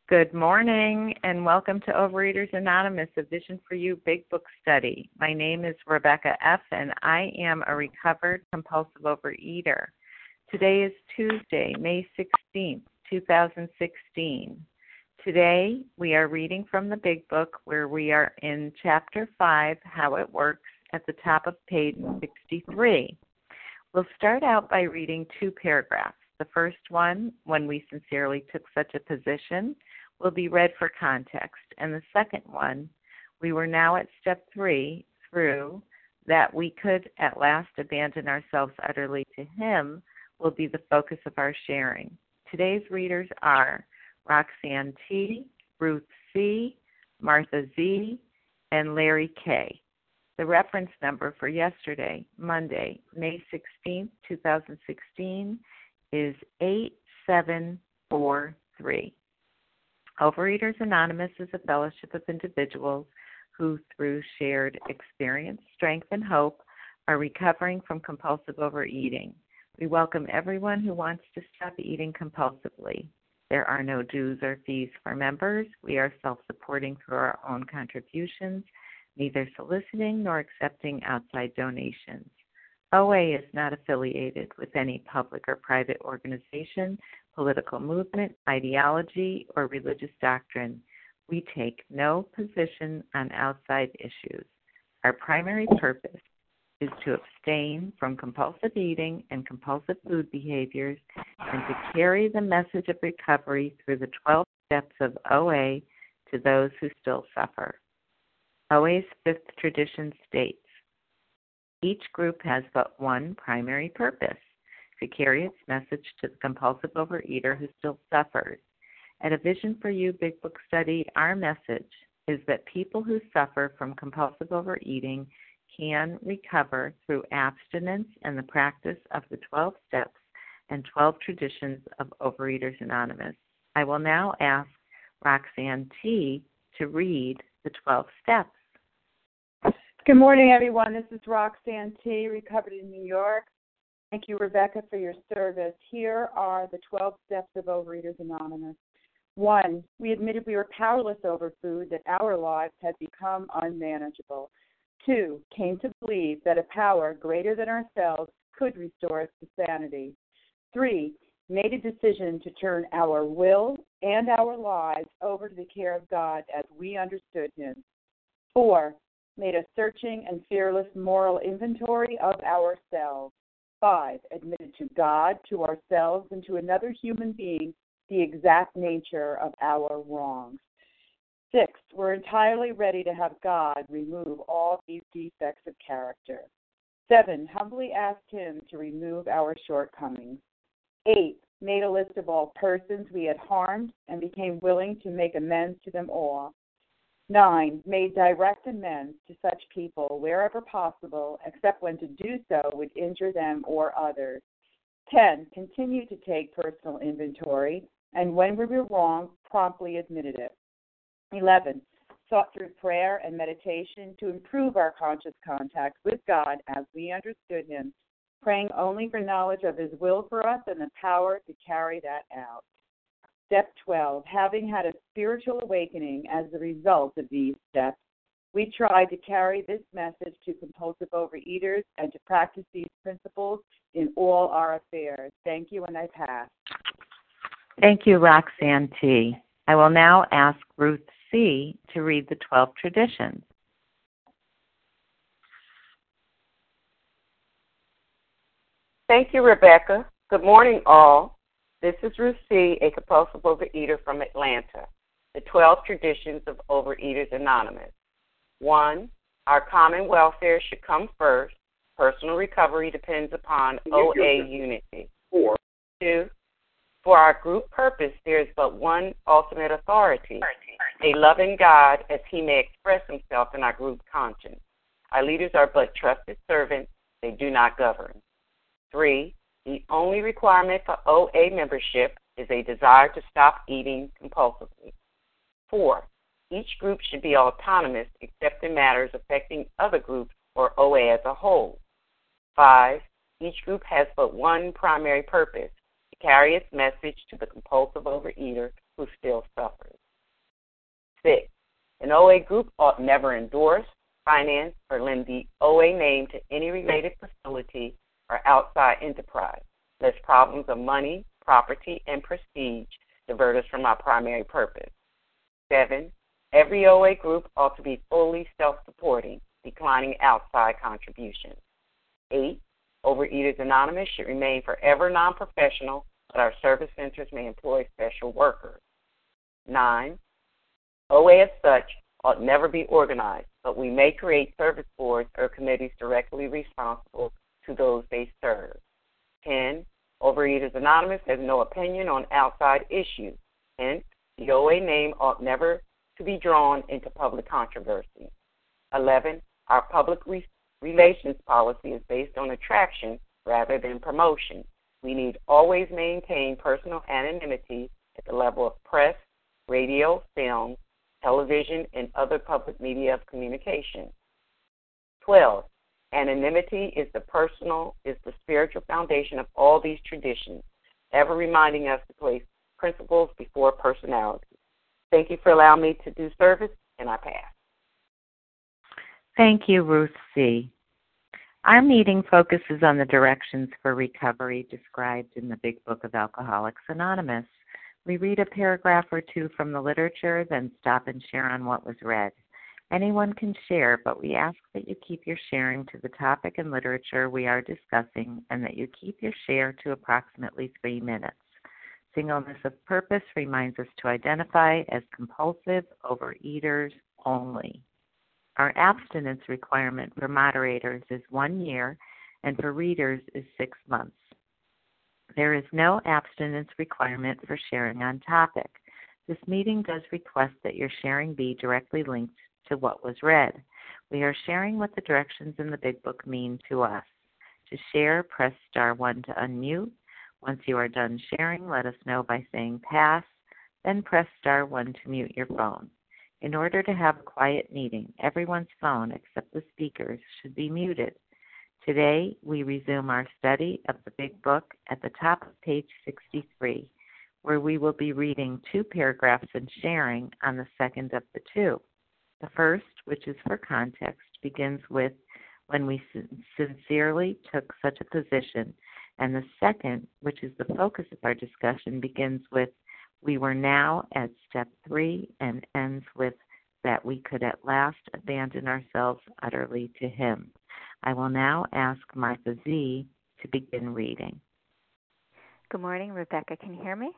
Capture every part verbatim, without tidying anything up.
Good morning and welcome to Overeaters Anonymous, a Vision for You Big Book Study. My name is Rebecca F. and I am a recovered compulsive overeater. Today is Tuesday, May sixteenth, two thousand sixteen. Today we are reading from the Big Book where we are in Chapter five, How It Works, at the top of page sixty-three. We'll start out by reading two paragraphs. The first one, When We Sincerely Took Such a Position, will be read for context. And the second one, We Were Now at Step three, through that we could at last abandon ourselves utterly to Him, will be the focus of our sharing. Today's readers are Roxanne T., Ruth C., Martha Z., and Larry K. The reference number for yesterday, Monday, May sixteenth, two thousand sixteen, is eight seven four three. Overeaters Anonymous is a fellowship of individuals who, through shared experience, strength, and hope, are recovering from compulsive overeating. We welcome everyone who wants to stop eating compulsively. There are no dues or fees for members. We are self-supporting through our own contributions, neither soliciting nor accepting outside donations. O A is not affiliated with any public or private organization, political movement, ideology, or religious doctrine. We take no position on outside issues. Our primary purpose is to abstain from compulsive eating and compulsive food behaviors and to carry the message of recovery through the twelve steps of O A to those who still suffer. O A's fifth tradition states, each group has but one primary purpose, to carry its message to the compulsive overeater who still suffers. At a Vision for You Big Book Study, our message is that people who suffer from compulsive overeating can recover through abstinence and the practice of the twelve steps and twelve traditions of Overeaters Anonymous. I will now ask Roxanne T. to read the twelve steps. Good morning, everyone. This is Roxanne T., recovered in New York. Thank you, Rebecca, for your service. Here are the twelve steps of Overeaters Anonymous. One, we admitted we were powerless over food, that our lives had become unmanageable. Two, came to believe that a power greater than ourselves could restore us to sanity. Three, made a decision to turn our will and our lives over to the care of God as we understood Him. Four, made a searching and fearless moral inventory of ourselves. Five, admitted to God, to ourselves, and to another human being the exact nature of our wrongs. Six, we're entirely ready to have God remove all these defects of character. Seven, humbly asked Him to remove our shortcomings. Eight, made a list of all persons we had harmed and became willing to make amends to them all. Nine, made direct amends to such people wherever possible, except when to do so would injure them or others. Ten, continued to take personal inventory, and when we were wrong, promptly admitted it. Eleven, sought through prayer and meditation to improve our conscious contact with God as we understood Him, praying only for knowledge of His will for us and the power to carry that out. Step twelve, having had a spiritual awakening as a result of these steps, we tried to carry this message to compulsive overeaters and to practice these principles in all our affairs. Thank you, and I pass. Thank you, Roxanne T. I will now ask Ruth C. to read the twelve traditions. Thank you, Rebecca. Good morning, all. This is Ruth C., a compulsive overeater from Atlanta. The twelve traditions of Overeaters Anonymous. One, our common welfare should come first. Personal recovery depends upon O A unity. Four. Two, for our group purpose, there is but one ultimate authority, a loving God as He may express Himself in our group conscience. Our leaders are but trusted servants. They do not govern. Three, the only requirement for O A membership is a desire to stop eating compulsively. Four, each group should be autonomous except in matters affecting other groups or O A as a whole. Five, each group has but one primary purpose, to carry its message to the compulsive overeater who still suffers. Six, an O A group ought never endorse, finance, or lend the O A name to any related facility or outside enterprise, lest problems of money, property, and prestige divert us from our primary purpose. Seven, every O A group ought to be fully self-supporting, declining outside contributions. Eight, Overeaters Anonymous should remain forever non-professional, but our service centers may employ special workers. Nine, O A as such ought never be organized, but we may create service boards or committees directly responsible to those they serve. Ten, Overeaters Anonymous has no opinion on outside issues. Hence, the O A name ought never to be drawn into public controversy. Eleven, our public re- relations policy is based on attraction rather than promotion. We need always maintain personal anonymity at the level of press, radio, film, television, and other public media of communication. Twelve, anonymity is the personal, is the spiritual foundation of all these traditions, ever reminding us to place principles before personality. Thank you for allowing me to do service, and I pass. Thank you, Ruth C. Our meeting focuses on the directions for recovery described in the Big Book of Alcoholics Anonymous. We read a paragraph or two from the literature, then stop and share on what was read. Anyone can share, but we ask that you keep your sharing to the topic and literature we are discussing, and that you keep your share to approximately three minutes. Singleness of purpose reminds us to identify as compulsive overeaters only. Our abstinence requirement for moderators is one year, and for readers is six months. There is no abstinence requirement for sharing on topic. This meeting does request that your sharing be directly linked to what was read. We are sharing what the directions in the Big Book mean to us. To share, press star one to unmute. Once you are done sharing, let us know by saying pass, then press star one to mute your phone. In order to have a quiet meeting, everyone's phone except the speaker's should be muted. Today, we resume our study of the Big Book at the top of page sixty-three, where we will be reading two paragraphs and sharing on the second of the two. The first, which is for context, begins with when we sincerely took such a position, and the second, which is the focus of our discussion, begins with we were now at step three and ends with that we could at last abandon ourselves utterly to Him. I will now ask Martha Z. to begin reading. Good morning, Rebecca. Can you hear me?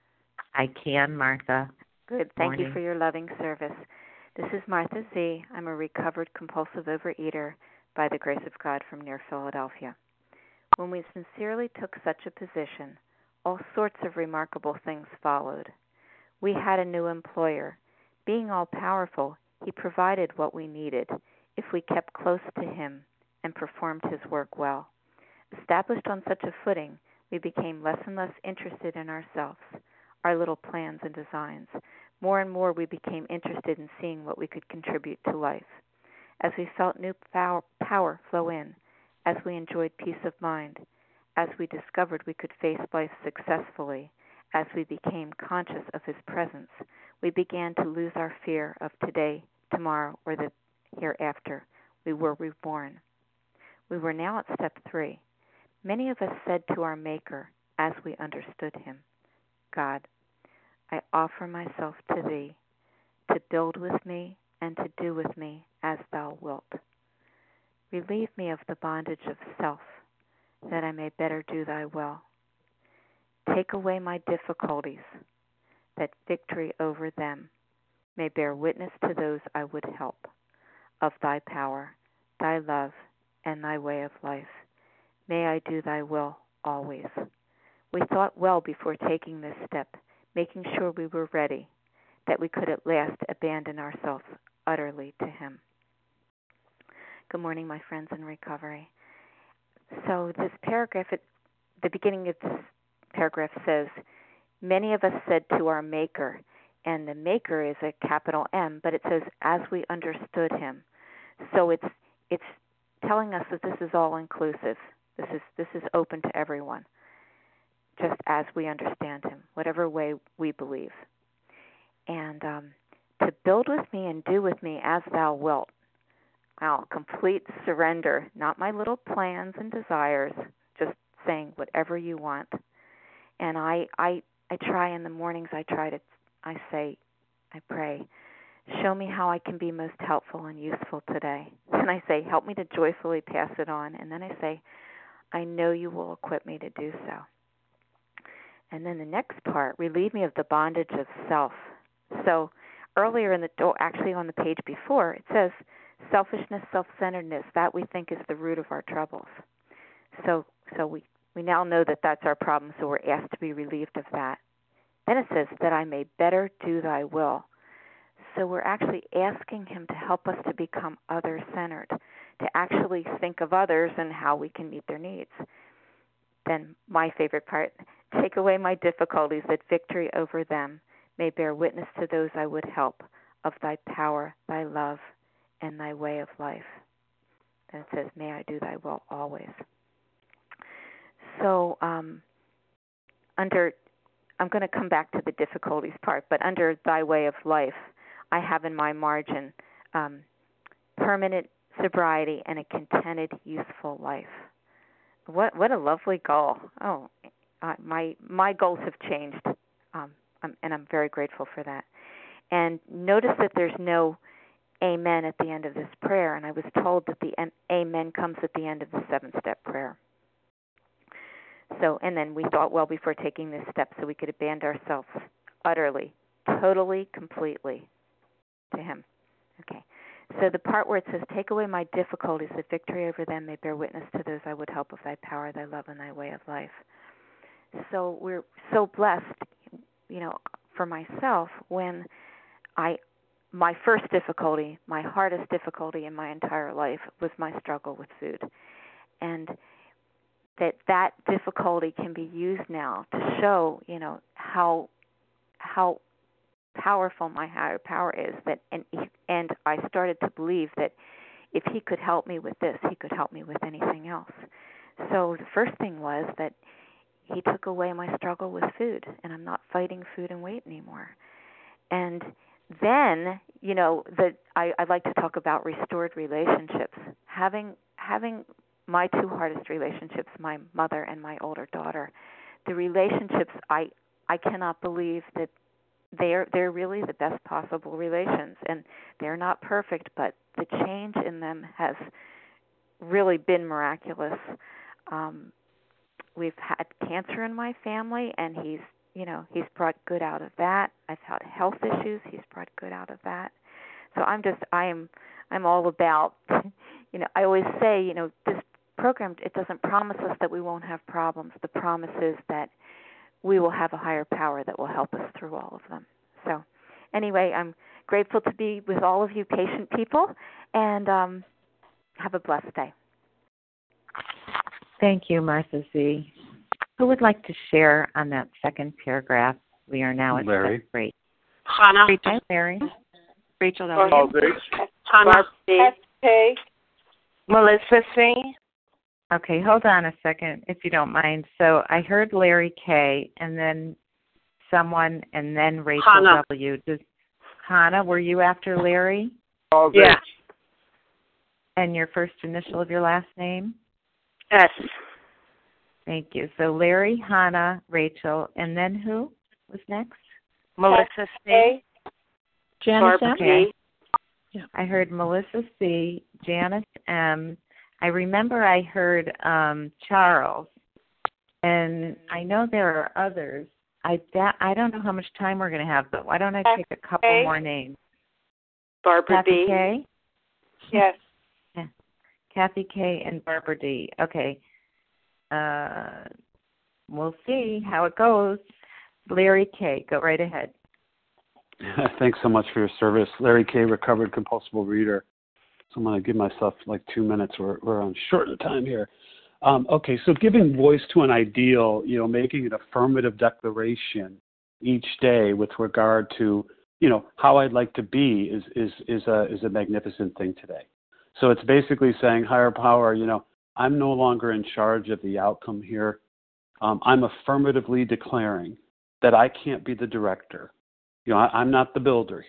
I can, Martha. Good. Thank Morning. you for your loving service. This is Martha Z. I'm a recovered compulsive overeater by the grace of God from near Philadelphia. When we sincerely took such a position, all sorts of remarkable things followed. We had a new employer. Being all-powerful, he provided what we needed if we kept close to him and performed his work well. Established on such a footing, we became less and less interested in ourselves, our little plans and designs. More and more we became interested in seeing what we could contribute to life. As we felt new power, power flow in, as we enjoyed peace of mind, as we discovered we could face life successfully, as we became conscious of his presence, we began to lose our fear of today, tomorrow, or the hereafter. We were reborn. We were now at step three. Many of us said to our Maker, as we understood him, God, I offer myself to thee, to build with me and to do with me as thou wilt. Relieve me of the bondage of self, that I may better do thy will. Take away my difficulties, that victory over them may bear witness to those I would help, of thy power, thy love, and thy way of life. May I do thy will always. We thought well before taking this step, making sure we were ready, that we could at last abandon ourselves utterly to him. Good morning, my friends in recovery. So this paragraph, at the beginning of this paragraph says, many of us said to our Maker, and the Maker is a capital M, but it says, as we understood him. So it's it's telling us that this is all inclusive. This is this is open to everyone, just as we understand him, whatever way we believe. And um, to build with me and do with me as thou wilt. Wow, complete surrender, not my little plans and desires, just saying whatever you want. And I, I, I try in the mornings, I try to, I say, I pray, show me how I can be most helpful and useful today. And I say, help me to joyfully pass it on. And then I say, I know you will equip me to do so. And then the next part, relieve me of the bondage of self. So earlier in the, oh, actually on the page before, it says, selfishness, self-centeredness, that we think is the root of our troubles. So so we, we now know that that's our problem, so we're asked to be relieved of that. Then it says, that I may better do thy will. So we're actually asking him to help us to become other-centered, to actually think of others and how we can meet their needs. Then my favorite part, take away my difficulties, that victory over them may bear witness to those I would help, of thy power, thy love, and thy way of life. Then it says, may I do thy will always. So um, under, I'm going to come back to the difficulties part, but under thy way of life, I have in my margin um, permanent sobriety and a contented, useful life. What what a lovely goal. Oh, uh, my my goals have changed, um, I'm, and I'm very grateful for that. And notice that there's no amen at the end of this prayer, and I was told that the amen comes at the end of the seven-step prayer. So, and then we thought, well, before taking this step, so we could abandon ourselves utterly, totally, completely to him. Okay. So the part where it says, take away my difficulties, that victory over them may bear witness to those I would help, of thy power, thy love, and thy way of life. So we're so blessed, you know, for myself, when I, my first difficulty, my hardest difficulty in my entire life was my struggle with food. And that that difficulty can be used now to show, you know, how, how powerful my higher power is, that and and I started to believe that if he could help me with this, he could help me with anything else. So the first thing was that he took away my struggle with food, and I'm not fighting food and weight anymore. And then, you know, the I, I like to talk about restored relationships. Having having my two hardest relationships, my mother and my older daughter, the relationships I I cannot believe that They're they're really the best possible relations, and they're not perfect, but the change in them has really been miraculous. Um, we've had cancer in my family, and he's you know he's brought good out of that. I've had health issues; he's brought good out of that. So I'm just I am I'm all about you know I always say you know this program, it doesn't promise us that we won't have problems. The promise is that we will have a higher power that will help us through all of them. So anyway, I'm grateful to be with all of you patient people, and um, have a blessed day. Thank you, Martha Z. Who would like to share on that second paragraph? We are now at Larry. step three. Hannah. Hi, Larry. Rachel W. Hannah. Hey. Melissa C. Okay, hold on a second, if you don't mind. So I heard Larry K, and then someone, and then Rachel Hannah. W. Does, Hannah, were you after Larry? Yeah. And your first initial of your last name? S. Thank you. So Larry, Hannah, Rachel, and then who was next? Melissa C. Janice M. Okay. I heard Melissa C., Janice M., I remember I heard um, Charles, and I know there are others. I that, I don't know how much time we're going to have, but why don't I take a couple K. more names? Barbara Kathy D. K? Yes. Yeah. Kathy K. and Barbara D. Okay. Uh, we'll see how it goes. Larry K., go right ahead. Thanks so much for your service. Larry K., recovered compulsive reader. So I'm going to give myself like two minutes. We're, we're on short of time here. Um, okay, so giving voice to an ideal, you know, making an affirmative declaration each day with regard to, you know, how I'd like to be is is is a is a magnificent thing today. So it's basically saying, higher power, you know, I'm no longer in charge of the outcome here. Um, I'm affirmatively declaring that I can't be the director. You know, I, I'm not the builder here.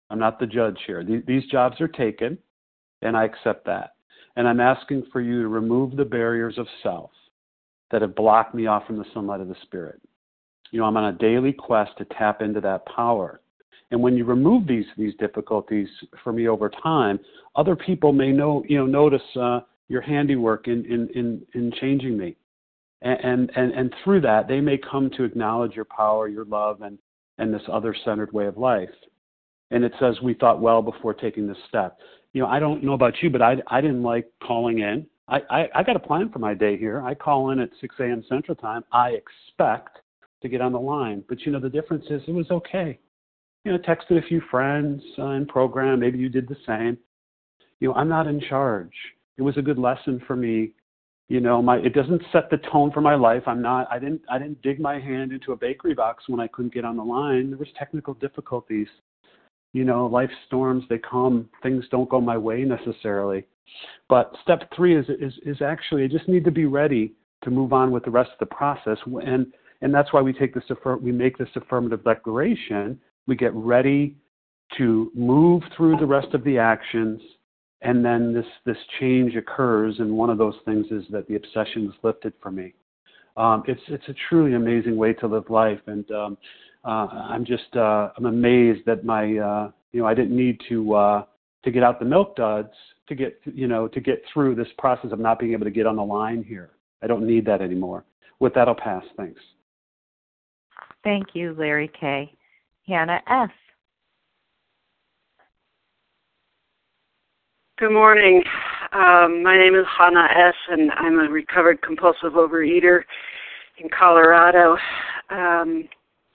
I'm not the judge here. These jobs are taken, and I accept that. And I'm asking for you to remove the barriers of self that have blocked me off from the sunlight of the Spirit. You know, I'm on a daily quest to tap into that power. And when you remove these these difficulties for me over time, other people may know, you know, notice uh, your handiwork in, in, in, in changing me. And, and, and through that, they may come to acknowledge your power, your love, and, and this other-centered way of life. And it says, we thought well before taking this step. You know, I don't know about you, but I, I didn't like calling in. I, I, I got a plan for my day here. I call in at six a.m. Central Time. I expect to get on the line. But, you know, the difference is it was okay. You know, texted a few friends uh, in program. Maybe you did the same. You know, I'm not in charge. It was a good lesson for me. You know, my it doesn't set the tone for my life. I'm not. I didn't. I didn't dig my hand into a bakery box when I couldn't get on the line. There was technical difficulties. You know, life storms. They come. Things don't go my way necessarily. But step three is is is actually I just need to be ready to move on with the rest of the process. And and that's why we take this affirm. We make this affirmative declaration. We get ready to move through the rest of the actions. And then this, this change occurs, and one of those things is that the obsession is lifted for me. Um, it's it's a truly amazing way to live life, and um, uh, I'm just uh, I'm amazed that my uh, you know I didn't need to uh, to get out the milk duds to get you know to get through this process of not being able to get on the line here. I don't need that anymore. With that, I'll pass. Thanks. Thank you, Larry K. Hannah S. Good morning. Um, my name is Hannah S., and I'm a recovered compulsive overeater in Colorado. Um,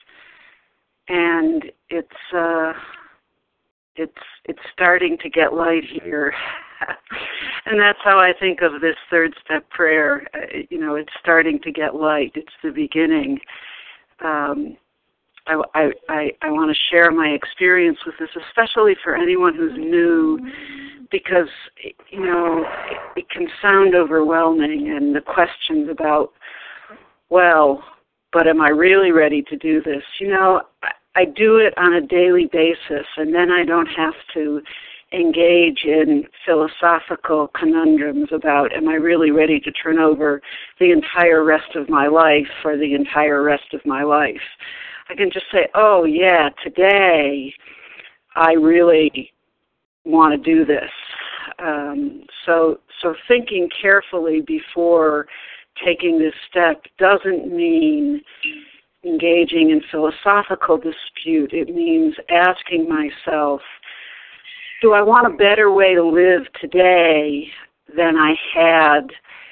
and it's uh, it's it's starting to get light here, and that's how I think of this third step prayer. Uh, you know, it's starting to get light. It's the beginning. Um, I, I, I, I want to share my experience with this, especially for anyone who's new, because, you know, it, it can sound overwhelming, and the questions about, well, but am I really ready to do this? You know, I, I do it on a daily basis, and then I don't have to engage in philosophical conundrums about, am I really ready to turn over the entire rest of my life for the entire rest of my life? I can just say, oh, yeah, today I really want to do this. Um, so, so thinking carefully before taking this step doesn't mean engaging in philosophical dispute. It means asking myself, do I want a better way to live today than I had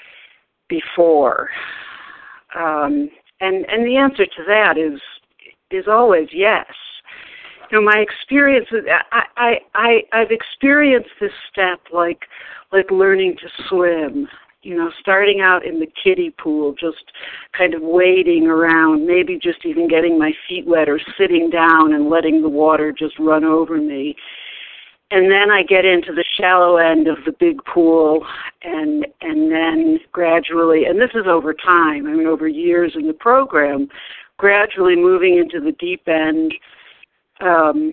before? Um, and, and the answer to that is is always yes. You know, my experience, I, I, I, I've experienced this step like like learning to swim. You know, starting out in the kiddie pool, just kind of wading around, maybe just even getting my feet wet or sitting down and letting the water just run over me. And then I get into the shallow end of the big pool, and and then gradually, and this is over time, I mean over years in the program, gradually moving into the deep end. Um,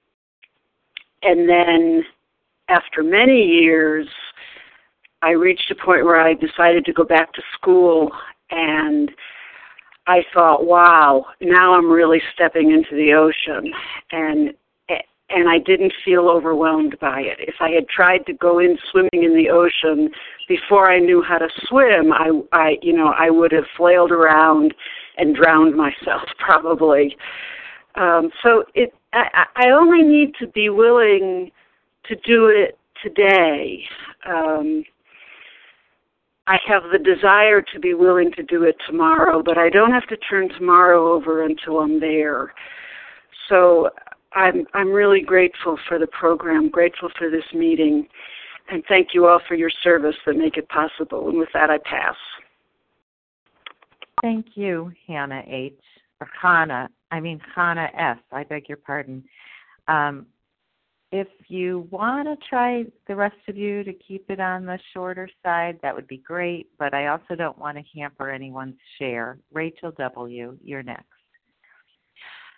and then after many years, I reached a point where I decided to go back to school, and I thought, wow, now I'm really stepping into the ocean. And and I didn't feel overwhelmed by it. If I had tried to go in swimming in the ocean before I knew how to swim, I, I you know, I would have flailed around and drowned myself probably. Um, so it, I, I only need to be willing to do it today. Um, I have the desire to be willing to do it tomorrow, but I don't have to turn tomorrow over until I'm there. So I'm I'm really grateful for the program, grateful for this meeting, and thank you all for your service that make it possible. And with that, I pass. Thank you, Hannah H. Or Hannah, I mean Hannah S. I beg your pardon. Um, if you want to try, the rest of you, to keep it on the shorter side, that would be great, but I also don't want to hamper anyone's share. Rachel W., you're next.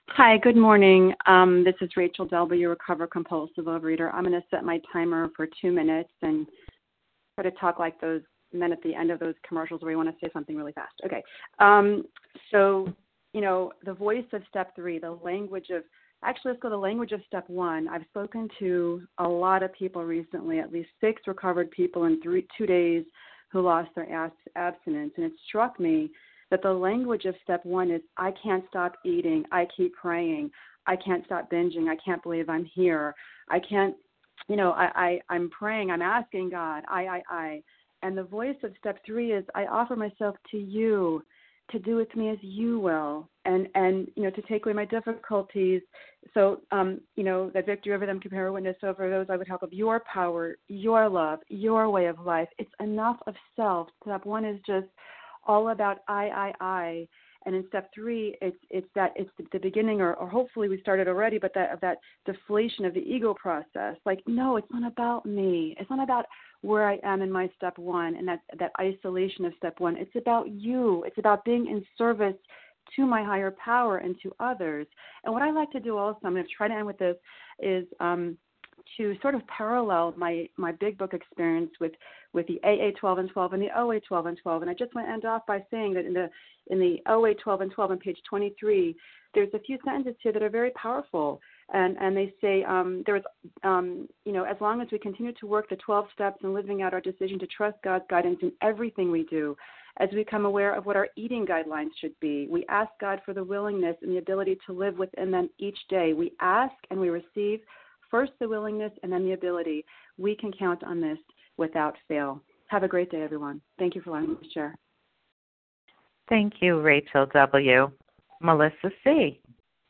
Hi, good morning. Um, this is Rachel Delby, your recovered compulsive overeater. I'm going to set my timer for two minutes and try to talk like those men at the end of those commercials where you want to say something really fast. Okay. Um, so, you know, the voice of step three, the language of, actually, let's go to the language of step one. I've spoken to a lot of people recently, at least six recovered people in three, two days who lost their abstinence. And it struck me that the language of step one is, I can't stop eating. I keep praying. I can't stop binging. I can't believe I'm here. I can't, you know, I, I, I'm praying. I'm asking God. I, I, I. And the voice of step three is, I offer myself to you to do with me as you will. And, and you know, to take away my difficulties. So, um, you know, that victory over them, compare witness over those I would help of your power, your love, your way of life. It's enough of self. Step one is just all about I, I, I, and in step three, it's it's that it's the beginning, or, or hopefully we started already, but that of that deflation of the ego process. Like, no, it's not about me. It's not about where I am in my step one, and that that isolation of step one. It's about you. It's about being in service to my higher power and to others. And what I like to do also, I'm going to try to end with this, is um, to sort of parallel my, my big book experience with, with the A A twelve and twelve and the O A twelve and twelve. And I just want to end off by saying that in the in the O A twelve and twelve on page twenty-three, there's a few sentences here that are very powerful. And, and they say, um, there is, um, you know, as long as we continue to work the twelve steps and living out our decision to trust God's guidance in everything we do, as we become aware of what our eating guidelines should be, we ask God for the willingness and the ability to live within them each day. We ask and we receive first the willingness and then the ability. We can count on this without fail. Have a great day, everyone. Thank you for letting me share. Thank you, Rachel W. Melissa C.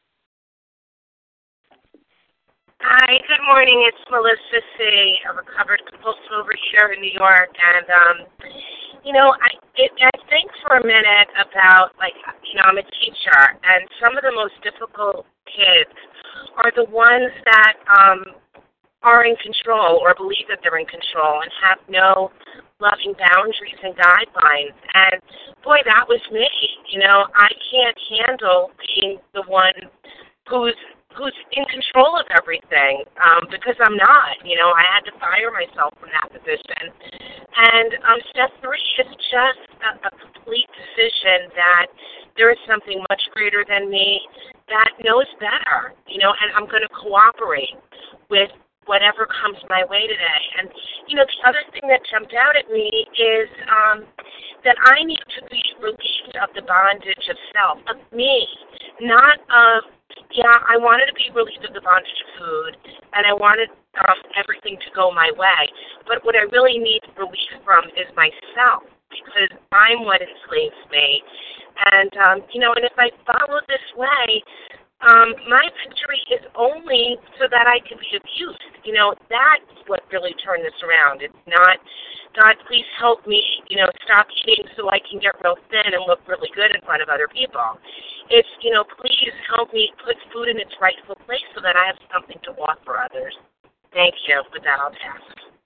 Hi, good morning. It's Melissa C., a recovered compulsive overeater in New York. And, um, you know, I, it, I think for a minute about, like, you know, I'm a teacher, and some of the most difficult kids are the ones that um, are in control or believe that they're in control and have no loving boundaries and guidelines. And, boy, that was me. You know, I can't handle being the one who's who's in control of everything, um, because I'm not. You know, I had to fire myself from that position. And um, step three is just a, a complete decision that there is something much greater than me that knows better, you know, and I'm going to cooperate with whatever comes my way today. And, you know, the other thing that jumped out at me is um, that I need to be relieved of the bondage of self, of me, not of, yeah, I wanted to be relieved of the bondage of food, and I wanted um, everything to go my way. But what I really need relief from is myself, because I'm what enslaves me. And, um, you know, and if I follow this way, um, my victory is only so that I can be abused. You know, that's what really turned this around. It's not, God, please help me, you know, stop eating so I can get real thin and look really good in front of other people. It's, you know, please help me put food in its rightful place so that I have something to offer others. Thank you. With that, I'll pass.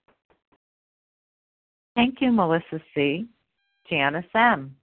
Thank you, Melissa C. Janice M.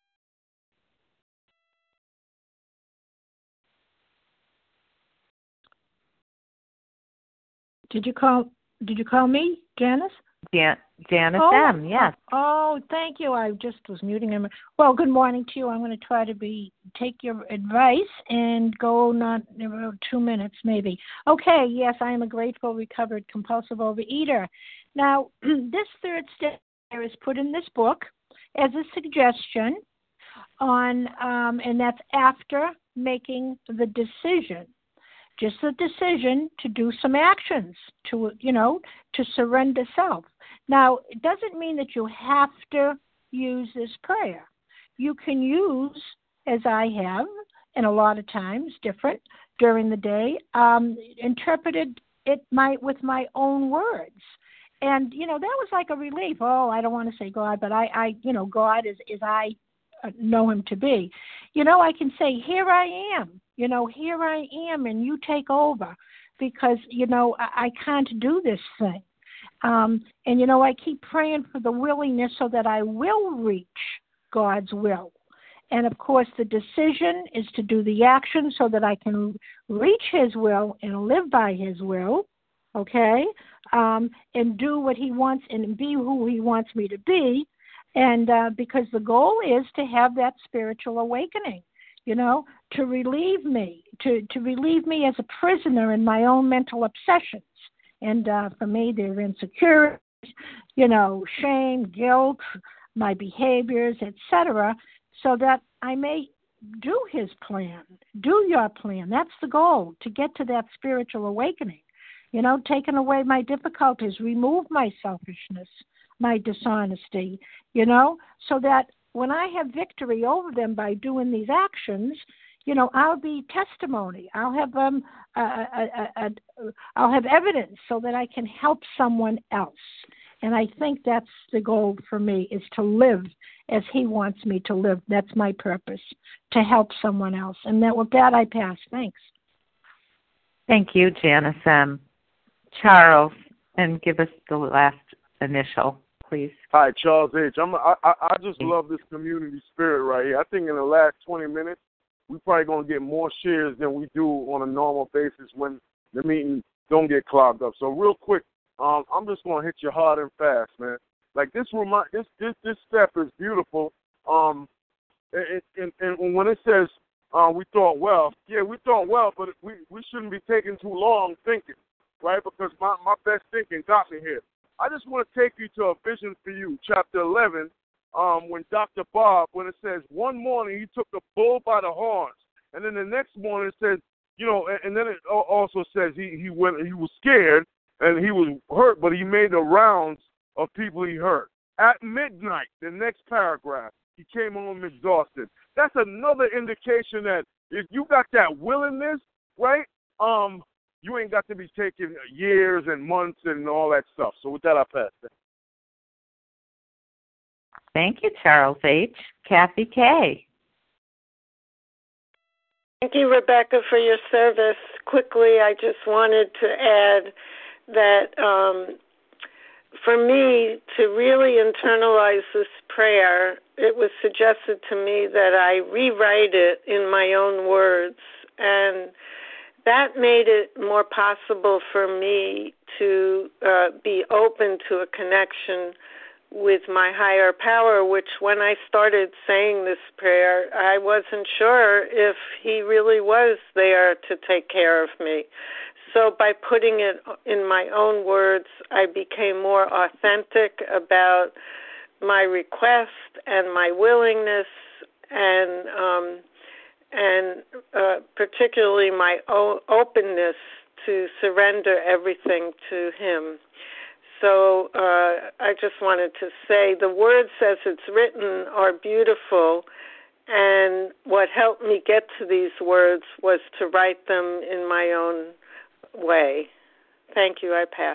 Did you call? Did you call me, Janice? Jan- Janice oh, M. Yes. Oh, thank you. I just was muting him. Well, good morning to you. I'm going to try to be take your advice and go not about two minutes maybe. Okay. Yes, I am a grateful, recovered, compulsive overeater. Now, this third step is put in this book as a suggestion on, um, and that's after making the decision. Just a decision to do some actions, to, you know, to surrender self. Now, it doesn't mean that you have to use this prayer. You can use, as I have, and a lot of times different during the day, um, interpreted it my with my own words. And, you know, that was like a relief. Oh, I don't want to say God, but I, I you know, God is, is I know him to be. You know, I can say, here I am. You know, here I am, and you take over, because, you know, I, I can't do this thing. Um, and, you know, I keep praying for the willingness so that I will reach God's will. And of course, the decision is to do the action so that I can reach his will and live by his will, okay, um, and do what he wants and be who he wants me to be. And uh, because the goal is to have that spiritual awakening, you know, to relieve me, to, to relieve me as a prisoner in my own mental obsessions. And uh, for me, they're insecurities, you know, shame, guilt, my behaviors, et cetera, so that I may do his plan, do your plan. That's the goal, to get to that spiritual awakening. You know, taking away my difficulties, remove my selfishness, my dishonesty, you know, so that when I have victory over them by doing these actions, you know, I'll be testimony. I'll have um, a, a, a, a, I'll have evidence so that I can help someone else. And I think that's the goal for me, is to live as he wants me to live. That's my purpose, to help someone else. And that, with that, I pass. Thanks. Thank you, Janice M. Charles, and give us the last initial, please. Hi, Charles H. I'm, I, I just love this community spirit right here. I think in the last twenty minutes, we're probably going to get more shares than we do on a normal basis when the meeting don't get clogged up. So real quick, um, I'm just going to hit you hard and fast, man. Like this remind, this, this, this step is beautiful. Um, and, and, and when it says uh, we thought well, yeah, we thought well, but we, we shouldn't be taking too long thinking, right? Because my, my best thinking got me here. I just want to take you to a vision for you, chapter eleven, um, when Doctor Bob, when it says, one morning he took the bull by the horns, and then the next morning it says, you know, and, and then it also says he, he went, he was scared and he was hurt, but he made the rounds of people he hurt. At midnight, the next paragraph, he came home exhausted. That's another indication that if you got that willingness, right, um, you ain't got to be taking years and months and all that stuff. So with that, I pass it. Thank you, Charles H. Kathy K. Thank you, Rebecca, for your service. Quickly, I just wanted to add that um, for me to really internalize this prayer, it was suggested to me that I rewrite it in my own words, and that made it more possible for me to uh, be open to a connection with my higher power, which when I started saying this prayer, I wasn't sure if he really was there to take care of me. So by putting it in my own words, I became more authentic about my request and my willingness, and um, and uh, particularly my o- openness to surrender everything to him. So uh, I just wanted to say the words as it's written are beautiful, and what helped me get to these words was to write them in my own way. Thank you. I pass.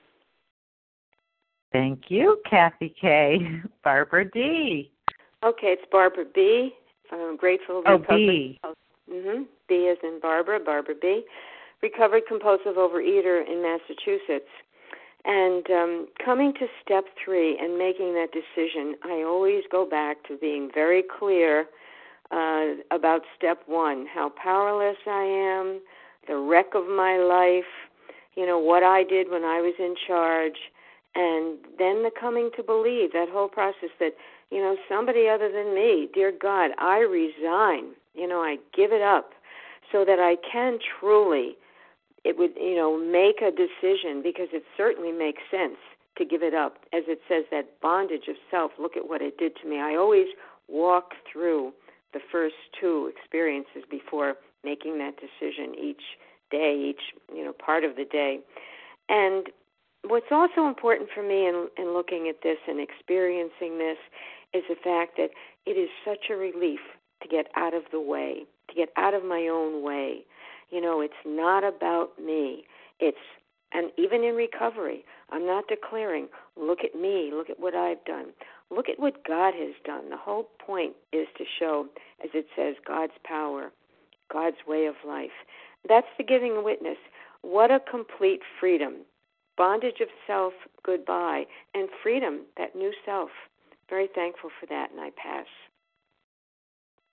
Thank you, Kathy K. Barbara D. Okay, it's Barbara B. I'm grateful. Oh, B. Mm-hmm. B as in Barbara, Barbara B. Recovered compulsive overeater in Massachusetts. And um, coming to step three and making that decision, I always go back to being very clear uh, about step one, how powerless I am, the wreck of my life, you know, what I did when I was in charge, and then the coming to believe, that whole process that, you know, somebody other than me, dear God, I resign, you know, I give it up so that I can truly, it would, you know, make a decision, because it certainly makes sense to give it up. As it says, that bondage of self, look at what it did to me. I always walk through the first two experiences before making that decision each day, each, you know, part of the day. And what's also important for me in, in looking at this and experiencing this is the fact that it is such a relief to get out of the way, to get out of my own way. You know, it's not about me. It's, and even in recovery, I'm not declaring, look at me, look at what I've done. Look at what God has done. The whole point is to show, as it says, God's power, God's way of life. That's the giving a witness. What a complete freedom. Bondage of self, goodbye, and freedom, that new self. Very thankful for that, and I pass.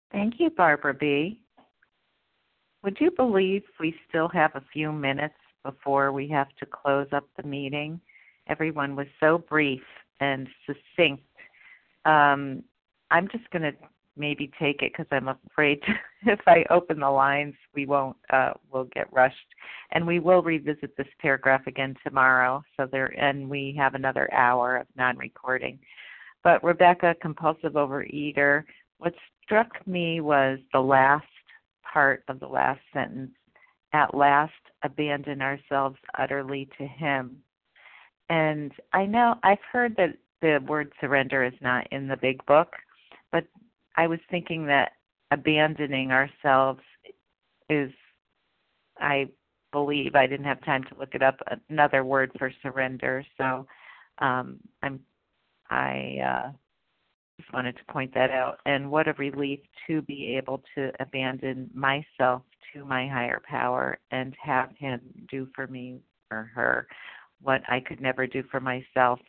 Thank you, Barbara B. Would you believe we still have a few minutes before we have to close up the meeting? Everyone was so brief and succinct. Um, I'm just going to maybe take it because I'm afraid if I open the lines, we won't, uh, we'll get rushed. And we will revisit this paragraph again tomorrow. So there, and we have another hour of non-recording. But Rebecca, compulsive overeater, what struck me was the last part of the last sentence. At last, abandon ourselves utterly to Him. And I know I've heard that the word surrender is not in the big book, but I was thinking that abandoning ourselves is, I believe, I didn't have time to look it up, another word for surrender. So um, I'm, I uh, just wanted to point that out. And what a relief to be able to abandon myself to my higher power and have Him do for me or her what I could never do for myself.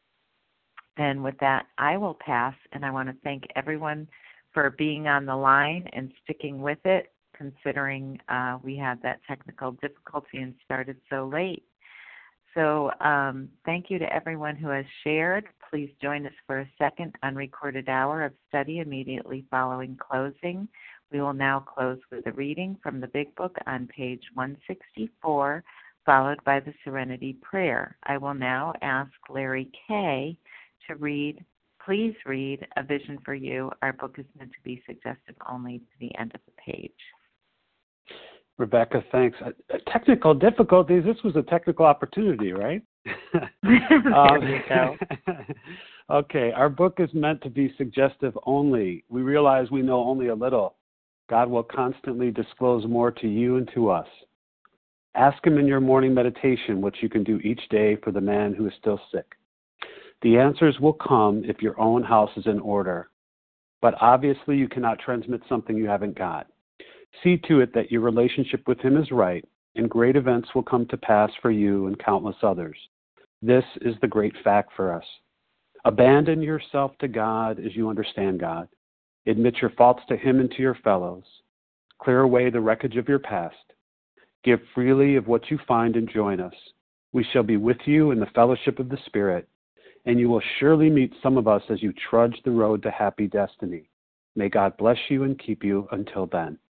And with that, I will pass, and I want to thank everyone for being on the line and sticking with it, considering uh, we had that technical difficulty and started so late. So um, thank you to everyone who has shared. Please join us for a second unrecorded hour of study immediately following closing. We will now close with a reading from the Big Book on page one sixty-four, followed by the Serenity Prayer. I will now ask Larry K. to read, please read A Vision for You. Our book is meant to be suggestive only to the end of the page. Rebecca, thanks. Uh, technical difficulties. This was a technical opportunity, right? There um, you go. Okay, our book is meant to be suggestive only. We realize we know only a little. God will constantly disclose more to you and to us. Ask Him in your morning meditation what you can do each day for the man who is still sick. The answers will come if your own house is in order. But obviously you cannot transmit something you haven't got. See to it that your relationship with Him is right, and great events will come to pass for you and countless others. This is the great fact for us. Abandon yourself to God as you understand God. Admit your faults to Him and to your fellows. Clear away the wreckage of your past. Give freely of what you find and join us. We shall be with you in the fellowship of the Spirit, and you will surely meet some of us as you trudge the road to happy destiny. May God bless you and keep you until then.